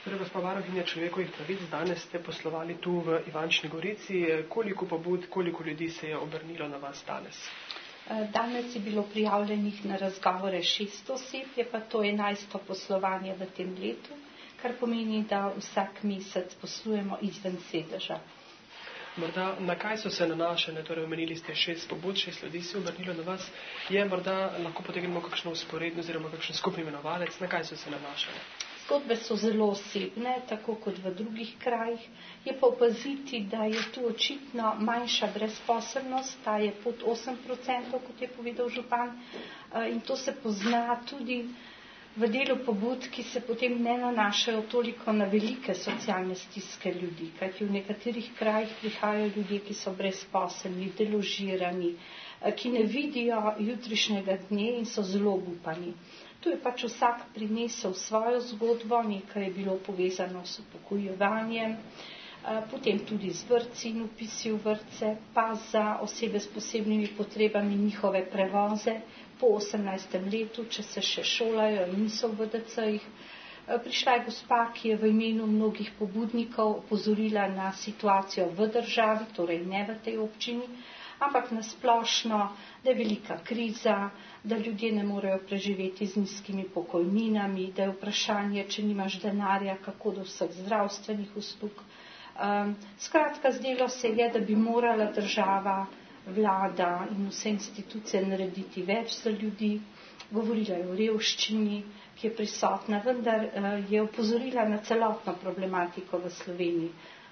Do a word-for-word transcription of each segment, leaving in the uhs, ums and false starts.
Torej, gospa varuhinja človekovih pravic, danes ste poslovali tu v Ivančni Gorici. Koliko pobud, koliko ljudi se je obrnilo na vas danes? Danes je bilo prijavljenih na razgovore šest oseb, je pa to enajsto poslovanje v tem letu, kar pomeni, da vsak mesec poslujemo izven sedeža. Morda, na kaj so se nanašene, torej omenili ste šest pobud, šest ljudi se je obrnilo na vas, je morda lahko potegnemo kakšno usporedno oziroma kakšen skupni imenovalec, na kaj so se nanašene? Zgodbe so zelo osebne, tako kot v drugih krajih. Je pa opaziti, da je tu očitno manjša brezposelnost, ta je pod osem procentov, kot je povedal župan, in to se pozna tudi v delu pobud, ki se potem ne nanašajo toliko na velike socialne stiske ljudi, kajti v nekaterih krajih prihajajo ljudje, ki so brezposelni, deložirani, ki ne vidijo jutrišnjega dne in so zelo obupani. Tu je pač vsak prinesel svojo zgodbo, nekaj je bilo povezano s upokojevanjem, potem tudi z vrtci in vpisi v vrtce, pa za osebe s posebnimi potrebami njihove prevoze po osemnajstem letu, če se še šolajo in niso v V D C-jih. Prišla je gospa, ki je v imenu mnogih pobudnikov opozorila na situacijo v državi, torej ne v tej občini, ampak nasplošno, da je velika kriza, da ljudje ne morejo preživeti z nizkimi pokojninami, da je vprašanje, če nimaš denarja, kako do vseh zdravstvenih uslug. Um, skratka, zdelo se je, da bi morala država, vlada in vse institucije narediti več za ljudi. Govorila je o revščini, ki je prisotna, vendar uh, je opozorila na celotno problematiko v Sloveniji.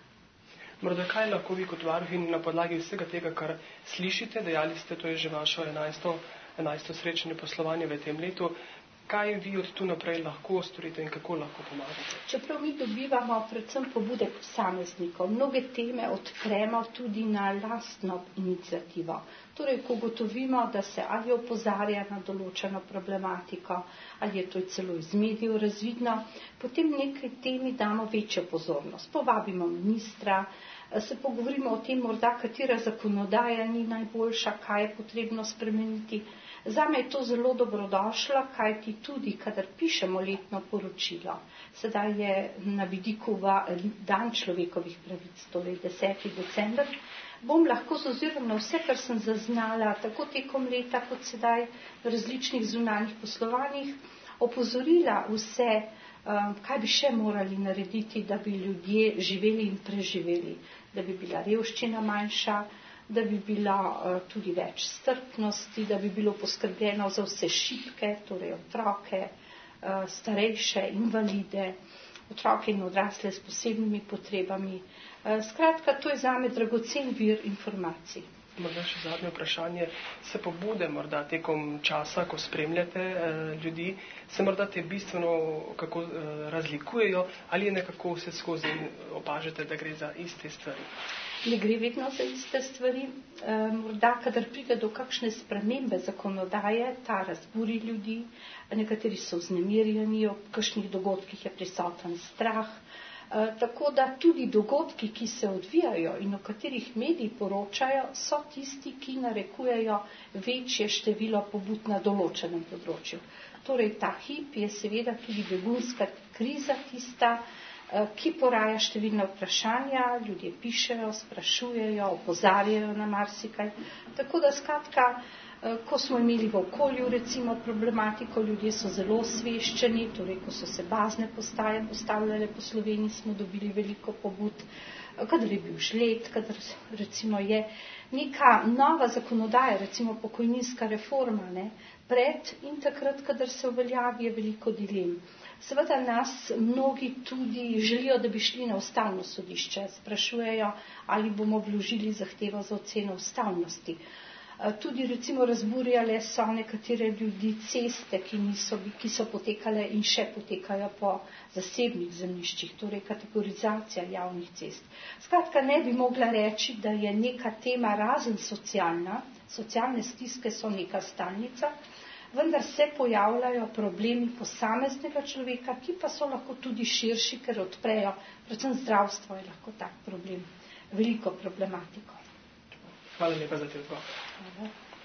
Morda kaj lahko vi kot varuhinja na podlagi vsega tega, kar slišite, dejali ste, to je že vašo enajsto, enajsto srečanje poslovanje v tem letu, kaj vi od tu naprej lahko storite in kako lahko pomagate? Čeprav mi dobivamo predvsem pobude posameznikov, mnoge teme odpremo tudi na lastno inicijativo. Torej, ko gotovimo, da se ali opozarja na določeno problematiko, ali je to celo iz medijev razvidno, potem nekaj temi damo večjo pozornost. Povabimo ministra, se pogovorimo o tem, morda katera zakonodaja ni najboljša, kaj je potrebno spremeniti. Zame je to zelo dobrodošlo, kajti tudi, kadar pišemo letno poročilo, sedaj je na vidiku dan človekovih pravic, torej deseti december, bom lahko z ozirom na vse, kar sem zaznala, tako tekom leta, kot sedaj v različnih zunanjih poslovanjih, opozorila vse, kaj bi še morali narediti, da bi ljudje živeli in preživeli, da bi bila revščina manjša, da bi bila uh, tudi več strpnosti, da bi bilo poskrbljeno za vse šibke, torej otroke, uh, starejše, invalide, otroke in odrasle s posebnimi potrebami. Uh, skratka, to je zame dragocen vir informacij. Morda še zadnje vprašanje. Se pobude morda tekom časa, ko spremljate eh, ljudi, se morda te bistveno kako eh, razlikujejo ali nekako vse skozi opažate, da gre za iste stvari? Ne gre vedno za iste stvari. E, morda, kadar pride do kakšne spremembe zakonodaje, ta razburi ljudi, nekateri so vznemirjeni, ob kakšnih dogodkih je prisoten strah. E, tako da tudi dogodki, ki se odvijajo in o katerih mediji poročajo, so tisti, ki narekujejo večje število pobud na določenem področju. Torej, ta hip je seveda tudi begunska kriza tista, ki poraja številne vprašanja, ljudje pišejo, sprašujejo, opozarjajo na marsikaj. Tako da skratka, ko smo imeli v okolju recimo problematiko, ljudje so zelo osveščeni, torej ko so se bazne postaje postavljale po Sloveniji, smo dobili veliko pobud, kadar je bil žled, kadar recimo je neka nova zakonodaja, recimo pokojninska reforma, ne, pred in takrat, kadar se uveljavi, je veliko dilem. Seveda nas mnogi tudi želijo, da bi šli na ustavno sodišče, sprašujejo, ali bomo vložili zahtevo za oceno ustavnosti. Tudi recimo razburjale so nekatere ljudi ceste, ki, niso, ki so potekale in še potekajo po zasebnih zemljiščih, torej kategorizacija javnih cest. Skratka, ne bi mogla reči, da je neka tema razen socialna, socialne stiske so neka stalnica, vendar se pojavljajo problemi posameznega človeka, ki pa so lahko tudi širši, ker odprejo, predvsem zdravstvo je lahko tak problem, veliko problematiko. Hvala lepa za te odgovore.